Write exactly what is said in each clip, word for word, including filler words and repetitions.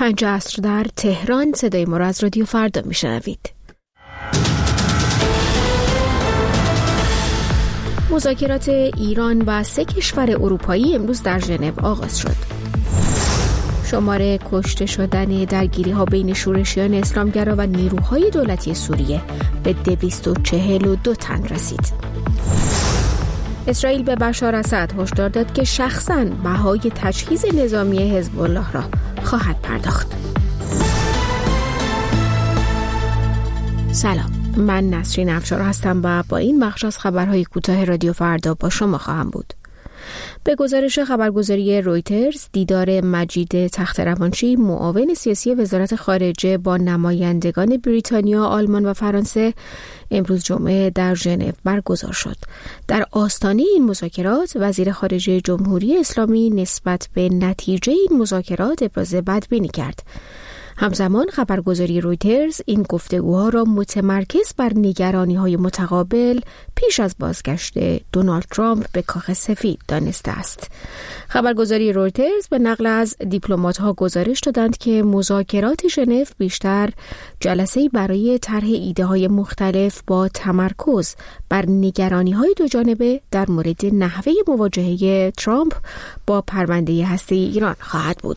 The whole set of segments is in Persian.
پنج عصر در تهران. صدای ما را از رادیو فردا میشنوید. مذاکرات ایران و سه کشور اروپایی امروز در ژنو آغاز شد. شمار کشته شدن درگیری‌ها بین شورشیان اسلامگرا و نیروهای دولتی سوریه به دویست و چهل و دو تن رسید. اسرائیل به بشار اسد هشدار داد که شخصاً بهای تجهیز نظامی حزب الله را خواهد پرداخت. سلام، من نسرین افشار هستم و با این بخش از خبرهای کوتاه رادیو فردا با شما خواهم بود. به گزارش خبرگزاری رویترز، دیدار مجید تخت‌روانچی معاون سیاسی وزارت خارجه با نمایندگان بریتانیا، آلمان و فرانسه امروز جمعه در ژنو برگزار شد. در آستانه این مذاکرات، وزیر خارجه جمهوری اسلامی نسبت به نتیجه این مذاکرات ابراز بدبینی کرد. همزمان خبرگزاری رویترز این گفتگوها را متمرکز بر نگرانی‌های متقابل پیش از بازگشت دونالد ترامپ به کاخ سفید دانسته است. خبرگزاری رویترز به نقل از دیپلمات‌ها گزارش دادند که مذاکرات ژنو بیشتر جلسه‌ای برای طرح ایده‌های مختلف با تمرکز بر نگرانی‌های دو جانبه در مورد نحوه مواجهه ترامپ با پرونده هسته‌ای ایران خواهد بود.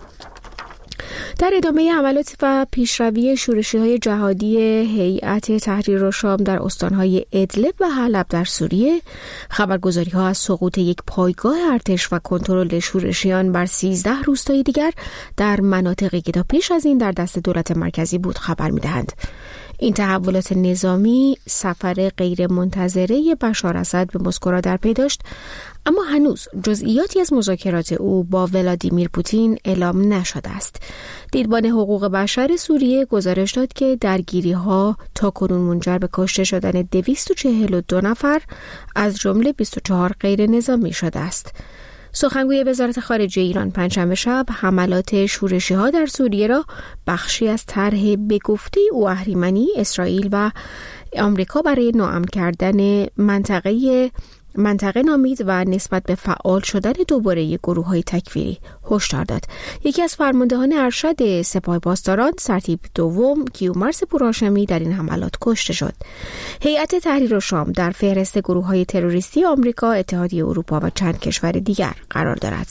در ادامه حملات و پیشروی شورشی‌های جهادی هیئت تحریر الشام در استان‌های ادلب و حلب در سوریه، خبرگزاری‌ها از سقوط یک پایگاه ارتش و کنترل شورشیان بر سیزده روستای دیگر در مناطقی که تا پیش از این در دست دولت مرکزی بود خبر می‌دهند. این تحولات نظامی سفر غیر منتظره بشار اسد به مسکو را در پی داشت، اما هنوز جزئیاتی از مذاکرات او با ولادیمیر پوتین اعلام نشده است. دیدبان حقوق بشر سوریه گزارش داد که درگیری‌ها تاکنون منجر به کشته شدن دویست و چهل و دو نفر از جمله بیست و چهار غیر نظامی شده است. سخنگوی وزارت خارجه ایران پنجشنبه شب حملات شورشی‌ها در سوریه را بخشی از طرح به گفته او اهریمنی اسرائیل و آمریکا برای ناامن کردن منطقه منطقه نامید و نسبت به فعال شدن دوباره گروه‌های تکفیری هشدار داد. یکی از فرماندهان ارشد سپاه پاسداران سرتیپ دوم کیومرث پورهاشمی در این حملات کشته شد. هیئت تحریر الشام در فهرست گروه‌های تروریستی آمریکا، اتحادیه اروپا و چند کشور دیگر قرار دارد.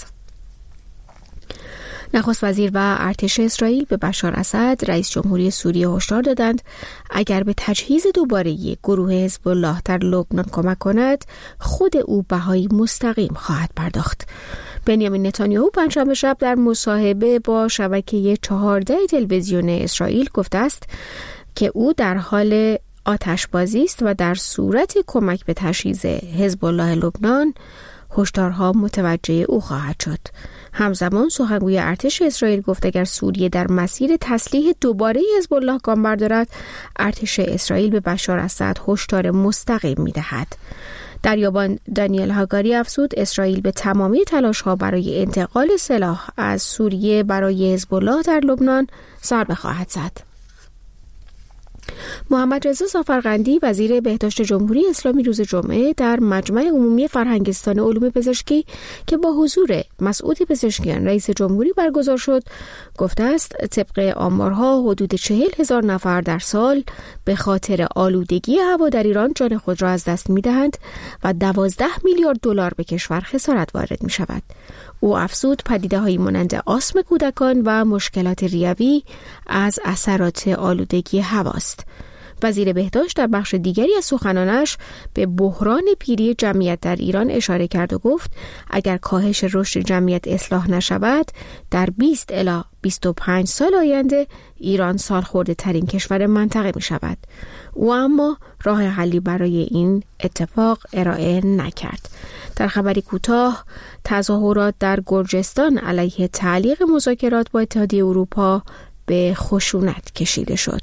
نخست وزیر و ارتش اسرائیل به بشار اسد، رئیس جمهوری سوریه هشدار دادند اگر به تجهیز دوباره گروه حزب الله در لبنان کمک کند، خود او بهای مستقیم خواهد پرداخت. بنیامین نتانیاهو پنجشنبه شب در مصاحبه با شبکه چهارده تلویزیون اسرائیل گفته است که او در حال آتشبازی است و در صورت کمک به تجهیز حزب الله لبنان هشدارها متوجه او خواهد شد. همزمان سخنگوی ارتش اسرائیل گفت اگر سوریه در مسیر تسلیح دوباره حزب الله گام بردارد، ارتش اسرائیل به بشار اسد هشدار مستقیم می‌دهد. دریابان دانیل هاگاری افزود اسرائیل به تمامی تلاش‌ها برای انتقال سلاح از سوریه برای حزب الله در لبنان ضربه خواهد زد. محمد رضا سافرقندی وزیر بهداشت جمهوری اسلامی روز جمعه در مجمع عمومی فرهنگستان علوم پزشکی که با حضور مسعود پزشکیان رئیس جمهوری برگزار شد گفته است طبق آمارها حدود چهل هزار نفر در سال به خاطر آلودگی هوا در ایران جان خود را از دست می‌دهند و دوازده میلیارد دلار به کشور خسارت وارد می‌شود. او افزود پدیده‌هایی مانند آسم کودکان و مشکلات ریوی از اثرات آلودگی هواست. وزیر بهداشت در بخش دیگری از سخنانش به بحران پیری جمعیت در ایران اشاره کرد و گفت اگر کاهش رشد جمعیت اصلاح نشود، در بیست الی بیست و پنج سال آینده ایران سالخورده ترین کشور منطقه می شود. او اما راه حلی برای این اتفاق ارائه نکرد. در خبری کوتاه، تظاهرات در گرجستان علیه تعلیق مذاکرات با اتحادیه اروپا به خشونت کشیده شد.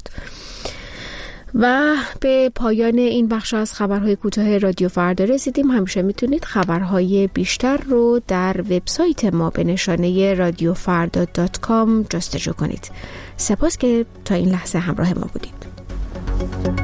و به پایان این بخش از خبرهای کوتاه رادیو فردا رسیدیم. همیشه میتونید خبرهای بیشتر رو در وبسایت ما به نشانه رادیو فردا دات کام جستجو کنید. سپاس که تا این لحظه همراه ما بودید.